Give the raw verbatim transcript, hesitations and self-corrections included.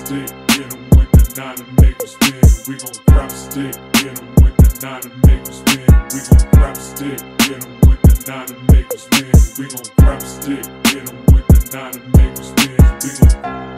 stick, hit 'em with the nine and make 'em spin. We gon' drop a stick, hit 'em with the nine and make 'em spin. We gon' drop a stick, hit 'em with the nine and make 'em spin. We gon' drop a stick, hit 'em with the nine and make 'em spin. We gon'